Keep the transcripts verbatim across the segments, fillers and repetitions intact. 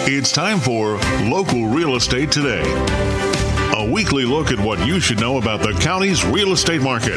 It's time for Local Real Estate Today, a weekly look at what you should know about the county's real estate market.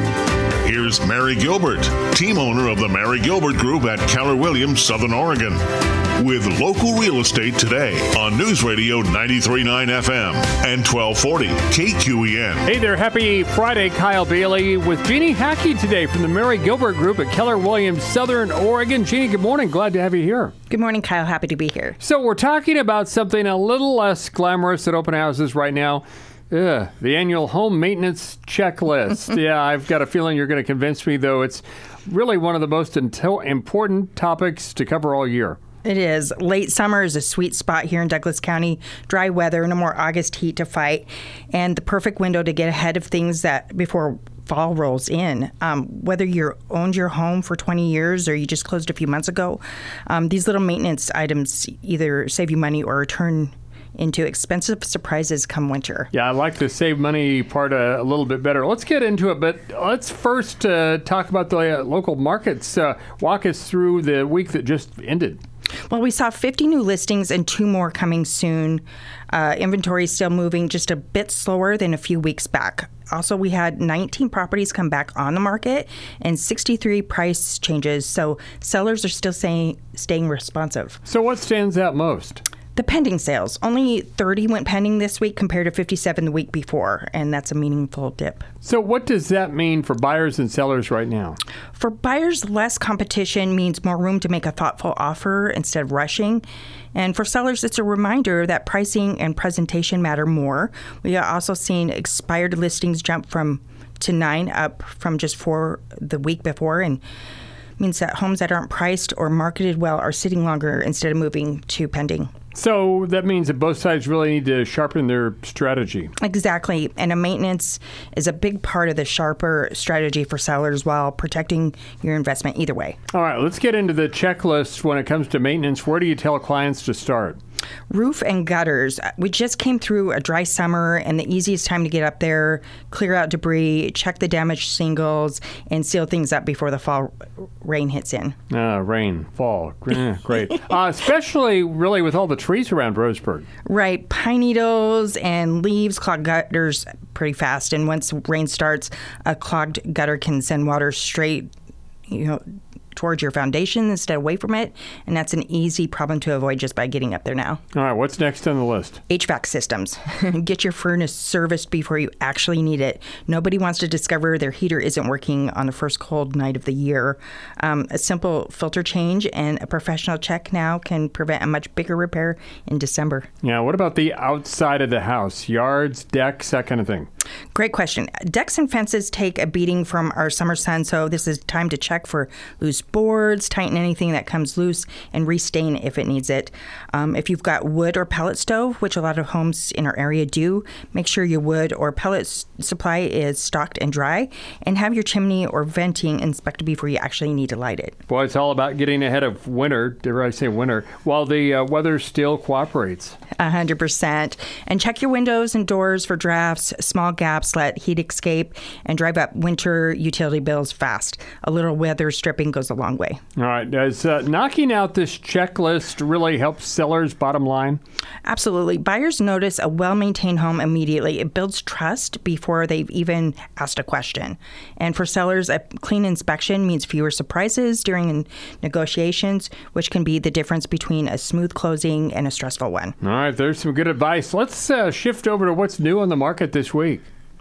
Here's Mary Gilbert, team owner of the Mary Gilbert Group at Keller Williams, Southern Oregon, with Local Real Estate Today on News Radio ninety-three point nine F M and twelve forty K Q E N. Hey there, happy Friday. Kyle Bailey with Jeannie Hackey today from the Mary Gilbert Group at Keller Williams, Southern Oregon. Jeannie, good morning. Glad to have you here. Good morning, Kyle. Happy to be here. So we're talking about something a little less glamorous at open houses right now. Ugh, the annual home maintenance checklist. Yeah, I've got a feeling you're going to convince me, though. It's really one of the most into- important topics to cover all year. It is. Late summer is a sweet spot here in Douglas County. Dry weather, no more August heat to fight, and the perfect window to get ahead of things that before fall rolls in. Um, whether you owned your home for twenty years or you just closed a few months ago, um, these little maintenance items either save you money or turn into expensive surprises come winter. Yeah, I like the save money part a, a little bit better. Let's get into it, but let's first uh, talk about the uh, local markets. Uh, walk us through the week that just ended. Well, we saw fifty new listings and two more coming soon. Uh, inventory is still moving just a bit slower than a few weeks back. Also, we had nineteen properties come back on the market and sixty-three price changes, so sellers are still staying, staying responsive. So what stands out most? The pending sales. Only thirty went pending this week compared to fifty-seven the week before, and that's a meaningful dip. So what does that mean for buyers and sellers right now? For buyers, less competition means more room to make a thoughtful offer instead of rushing. And for sellers, it's a reminder that pricing and presentation matter more. We are also seeing expired listings jump from to nine, up from just four the week before, and means that homes that aren't priced or marketed well are sitting longer instead of moving to pending. So that means that both sides really need to sharpen their strategy. Exactly. And a maintenance is a big part of the sharper strategy for sellers while protecting your investment either way. All right, let's get into the checklist when it comes to maintenance. Where do you tell clients to start? Roof and gutters. We just came through a dry summer, and the easiest time to get up there, clear out debris, check the damaged shingles, and seal things up before the fall rain hits in. Uh, rain, fall, great. uh, especially really with all the trees around Roseburg. Right. Pine needles and leaves clog gutters pretty fast, and once rain starts, a clogged gutter can send water straight, you know, towards your foundation instead of away from it, and that's an easy problem to avoid just by getting up there now. All right, what's next on the list? H V A C systems. Get your furnace serviced before you actually need it. Nobody wants to discover their heater isn't working on the first cold night of the year. Um, a simple filter change and a professional check now can prevent a much bigger repair in December. Yeah, what about the outside of the house? Yards, decks, that kind of thing? Great question. Decks and fences take a beating from our summer sun, so this is time to check for loose boards, tighten anything that comes loose, and restain if it needs it. Um, if you've got wood or pellet stove, which a lot of homes in our area do, make sure your wood or pellet s- supply is stocked and dry, and have your chimney or venting inspected before you actually need to light it. Boy, it's all about getting ahead of winter, dare I say winter, while the uh, weather still cooperates. one hundred percent. And check your windows and doors for drafts, small gaps, let heat escape, and drive up winter utility bills fast. A little weather stripping goes a long way. All right. Does uh, knocking out this checklist really help sellers' bottom line? Absolutely. Buyers notice a well-maintained home immediately. It builds trust before they've even asked a question. And for sellers, a clean inspection means fewer surprises during negotiations, which can be the difference between a smooth closing and a stressful one. All right. There's some good advice. Let's uh, shift over to what's new on the market this week.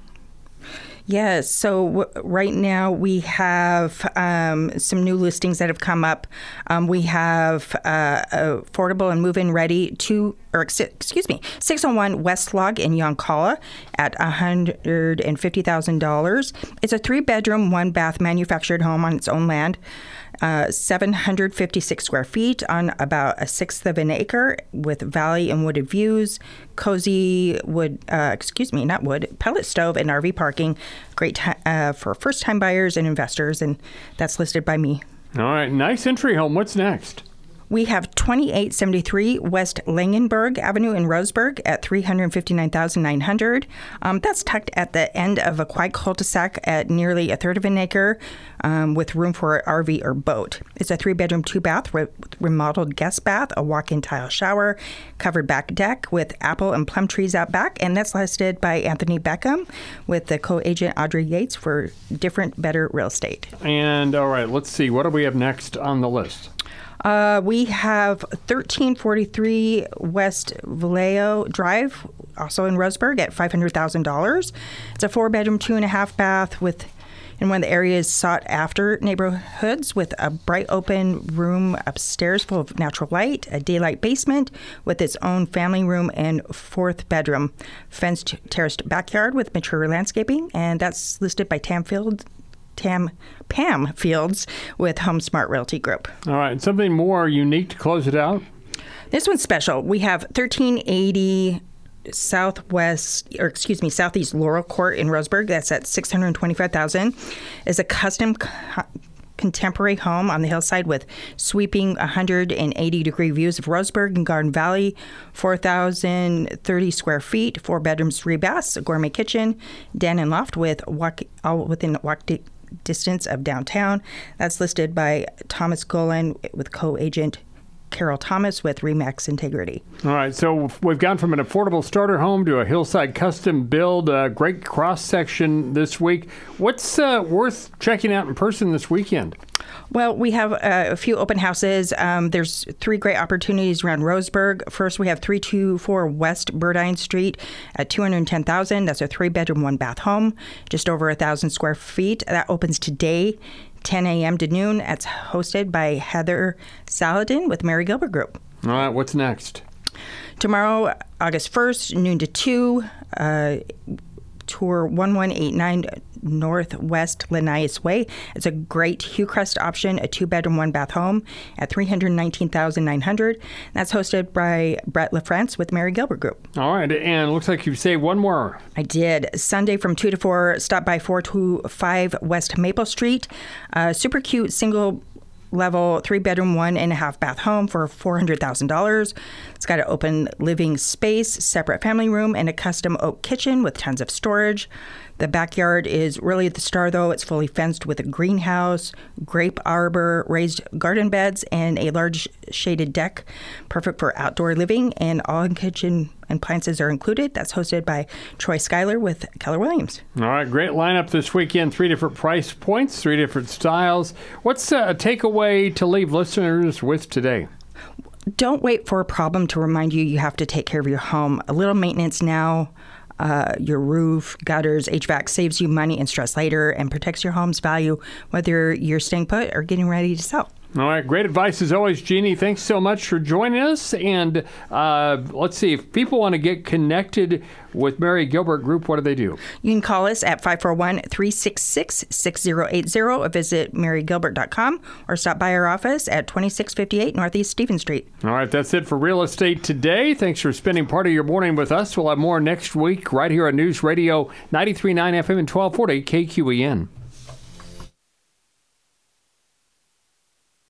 Yes. So w- right now we have um, some new listings that have come up. Um, we have uh, affordable and move-in ready two, or ex- excuse me, six oh one West Log in Yoncalla at one hundred fifty thousand dollars. It's a three-bedroom, one-bath manufactured home on its own land. Uh, seven hundred fifty-six square feet on about a sixth of an acre with valley and wooded views, cozy wood, uh, excuse me, not wood, pellet stove and R V parking. Great t- uh, for first-time buyers and investors, and that's listed by me. All right. Nice entry home. What's next? We have twenty-eight seventy-three West Langenberg Avenue in Roseburg at three hundred fifty-nine thousand nine hundred dollars. Um, that's tucked at the end of a quiet cul-de-sac at nearly a third of an acre um, with room for an R V or boat. It's a three-bedroom, two-bath, re- remodeled guest bath, a walk-in tile shower, covered back deck with apple and plum trees out back, and that's listed by Anthony Beckham with the co-agent Audrey Yates for Different Better Real Estate. And all right, let's see. What do we have next on the list? Uh, we have thirteen forty-three West Vallejo Drive, also in Roseburg, at five hundred thousand dollars. It's a four-bedroom, two-and-a-half bath with in one of the area's sought-after neighborhoods with a bright open room upstairs full of natural light, a daylight basement with its own family room and fourth bedroom, fenced terraced backyard with mature landscaping, and that's listed by Tamfield. Tam Pam Fields with Home Smart Realty Group. All right, something more unique to close it out? This one's special. We have thirteen eighty Southwest, or excuse me, Southeast Laurel Court in Roseburg. That's at six hundred twenty-five thousand dollars. It's a custom co- contemporary home on the hillside with sweeping one hundred eighty degree views of Roseburg and Garden Valley, four thousand thirty square feet, four bedrooms, three baths, a gourmet kitchen, den and loft with walk, all within walk di- distance of downtown. That's listed by Thomas Golan with co-agent Carol Thomas with Remax Integrity. All right, so we've gone from an affordable starter home to a hillside custom build, a great cross-section this week. What's uh, worth checking out in person this weekend? Well, we have uh, a few open houses. Um, there's three great opportunities around Roseburg. First, we have three twenty-four West Burdine Street at two hundred ten thousand dollars. That's a three-bedroom, one-bath home, just over one thousand square feet. That opens today, ten a.m. to noon. That's hosted by Heather Saladin with Mary Gilbert Group. All right, what's next? Tomorrow, August first, noon to two, uh, tour one one eight nine Northwest Linnaeus Way. It's a great Hillcrest option, a two-bedroom, one-bath home at three hundred nineteen thousand nine hundred dollars. That's hosted by Brett LaFrance with Mary Gilbert Group. All right, and it looks like you've saved one more. I did. Sunday from two to four, stop by four two five West Maple Street. Uh, super cute single level, three bedroom, one and a half bath home for four hundred thousand dollars. It's got an open living space, separate family room, and a custom oak kitchen with tons of storage. The backyard is really the star, though. It's fully fenced with a greenhouse, grape arbor, raised garden beds, and a large shaded deck, perfect for outdoor living. And all kitchen appliances are included. That's hosted by Troy Schuyler with Keller Williams. All right, great lineup this weekend. Three different price points, three different styles. What's a takeaway to leave listeners with today? Don't wait for a problem to remind you you have to take care of your home. A little maintenance now. Uh, your roof, gutters, H V A C saves you money and stress later and protects your home's value, whether you're staying put or getting ready to sell. All right, great advice as always, Jeannie. Thanks so much for joining us. And uh, let's see, if people want to get connected with Mary Gilbert Group, what do they do? You can call us at five four one, three six six, six zero eight zero or visit mary gilbert dot com or stop by our office at twenty-six fifty-eight Northeast Stephen Street. All right, that's it for Real Estate Today. Thanks for spending part of your morning with us. We'll have more next week right here on News Radio ninety-three point nine F M and twelve forty K Q E N.